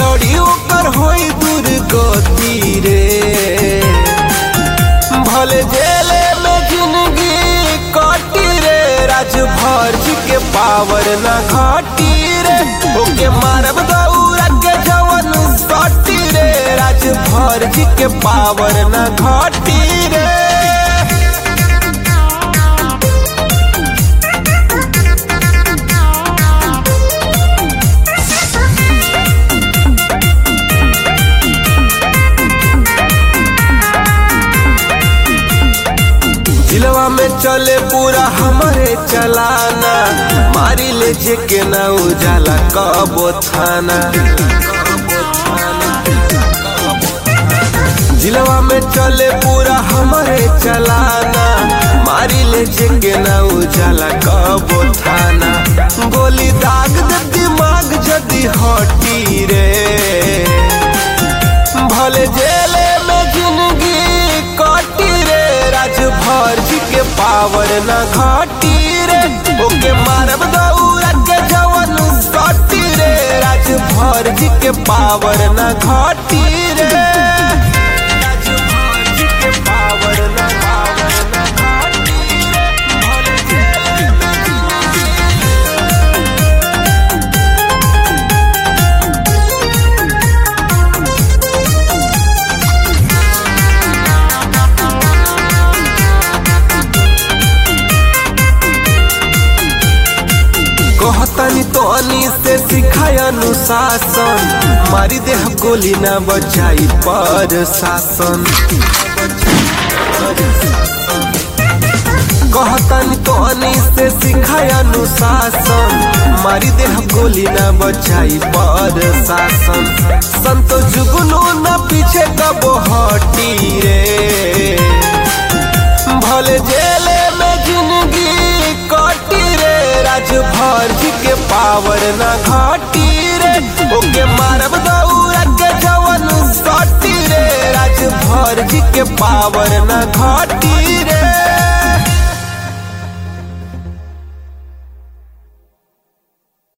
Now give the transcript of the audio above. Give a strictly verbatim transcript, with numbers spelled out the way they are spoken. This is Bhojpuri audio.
छोड़ी ओकर होई दुर्गति रे। भले जेले में जिंदगी कटी रे, राजभर जी के पावर न घटी रे। ओके मारब दौरा के जवन सटी रे, राजभर जी के पावर न घटी रे। जिलवा में चले पूरा हमारे चलाना, मारी ले जे के ना उजाला कबो थाना। जिलवा में चले पूरा हमारे चलाना, मारी ले जे के ना उजाला कबो थाना। गोली दाग दे दिमाग जदी हटी रे, भले जेले में जिंदगी कटी रे, राजभर जी के पावर न घटी रे। ओके मारब दौरा के जवन सटी रे, राजभर जी के पावर न घटी रे। राजभर जी के पावर न पावर न घटी रे, भले जेले में कहतानी तो अनी से सिखाय अनुशासन, मारी देह गोली ना बचाई पर शासन। कहतानी तो अनी से सिखाय अनुशासन, मारी देह गोली ना बचाई पर शासन। संतो जुगनू न पीछे कबो हटी रे, भले जेले में जिंदगी कटी रे, राजभर जी के पावर न घटी रे। ओके मारब दौरा के जवन सटी रे, राजभर जी के पावर न घटी रे।